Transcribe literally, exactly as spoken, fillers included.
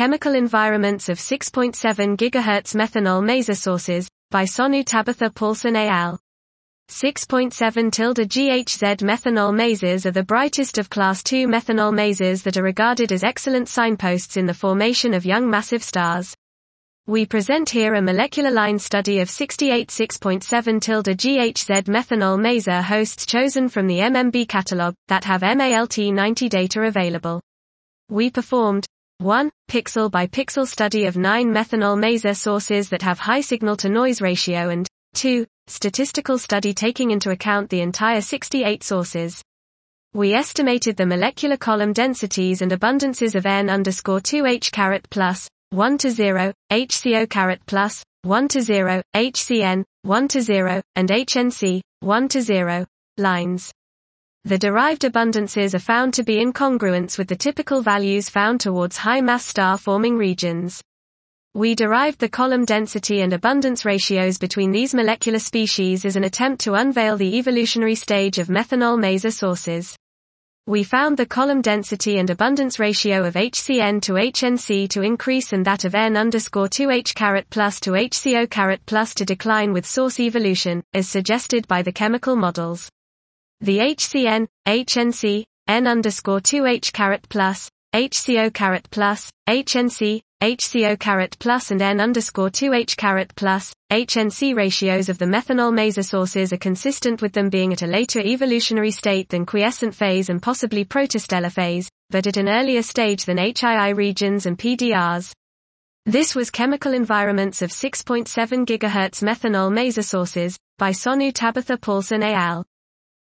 Chemical environments of six point seven gigahertz methanol maser sources, by Sonu Tabitha Paulson et al. six point seven G H Z methanol masers are the brightest of class two methanol masers that are regarded as excellent signposts in the formation of young massive stars. We present here a molecular line study of sixty-eight six point seven G H Z methanol maser hosts chosen from the M M B catalog, that have MALT ninety data available. We performed one Pixel by pixel study of nine methanol maser sources that have high signal-to-noise ratio and two Statistical study taking into account the entire sixty-eight sources. We estimated the molecular column densities and abundances of N underscore two H caret plus, one to zero, H C O caret plus, one to zero, H C N, one to zero, and H N C, one to zero, lines. The derived abundances are found to be in congruence with the typical values found towards high-mass star-forming regions. We derived the column density and abundance ratios between these molecular species as an attempt to unveil the evolutionary stage of methanol maser sources. We found the column density and abundance ratio of H C N to H N C to increase and that of N underscore two H caret plus to H C O caret plus to decline with source evolution, as suggested by the chemical models. The H C N, H N C, N underscore two H caret plus, H C O caret plus, H N C, H C O caret plus and N underscore two H caret plus, H N C ratios of the methanol maser sources are consistent with them being at a later evolutionary state than quiescent phase and possibly protostellar phase, but at an earlier stage than H I I regions and P D Rs. This was Chemical Environments of six point seven gigahertz methanol maser sources, by Sonu Tabitha Paulson et al.